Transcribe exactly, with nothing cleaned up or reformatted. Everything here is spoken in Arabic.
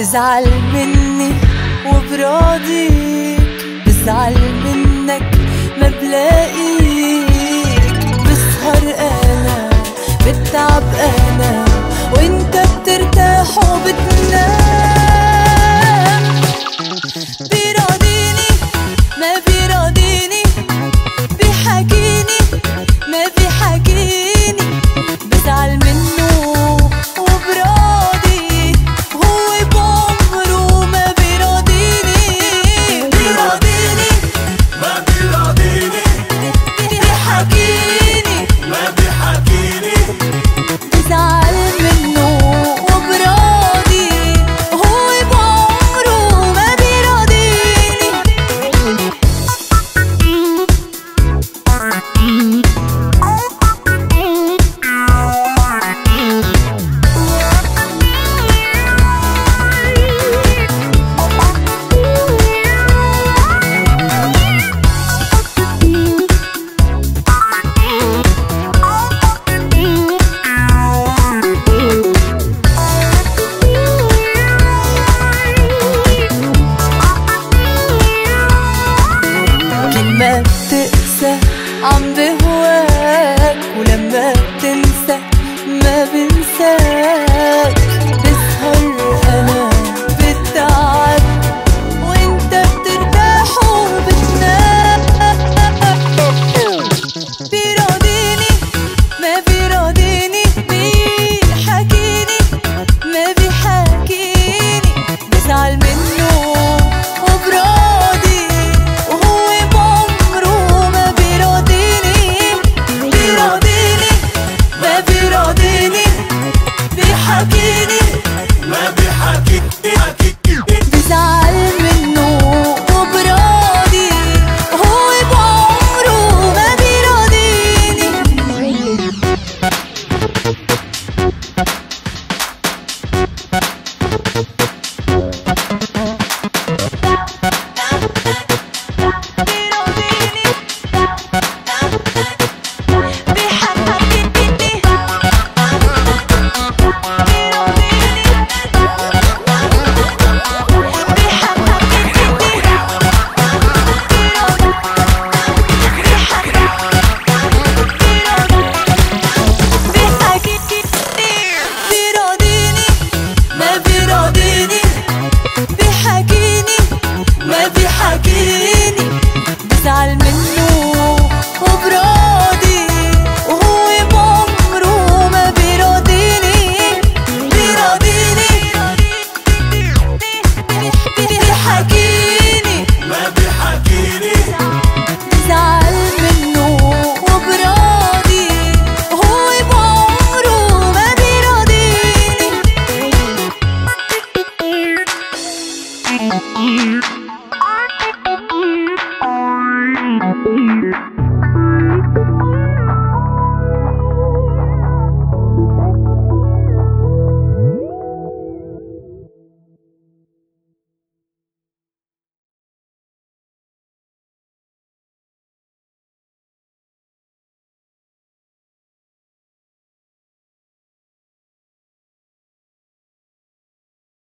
تزعل مني وبراضيك، بزعل منك ما بلاقيك، بسهر انا بتعب انا وانت بترتاح وبتنام. بيراضيني ما بيراضيني، بيحاكيني ما بيحاكيني، بزعل منه وبراضي هو بعمره ما بيراضيني. بيراضيني ما بيراضيني، بيحاكيني ما بيحاكيني، بزعل منه وبراضي هو بعمره ما بيراضيني. لما بتقسى عم بهواك، ولما بتنسى ما بنساك، بسهر انا بتعب وانت بترتاح وبتنام. بيراضيني ما بيراضيني، بيحاكيني ما بيحاكيني، بزعل منه وبراضي وهو بعمره ما بيراضيني. بيراضيني ما بيراضيني، بيحاكيني ما بيحاكيني، بزعل منه وبراضي وهو بعمره ما بيراضيني. بيراضيني ما بيراضيني، بيحاكيني ما بيحاكيني، بزعل منه وبراضي وهو بعمره ما بيراضيني. بيراضيني بيحاكيني ما بيحاكيني، بزعل منه وبراضي وهو بعمره ما بيراضيني.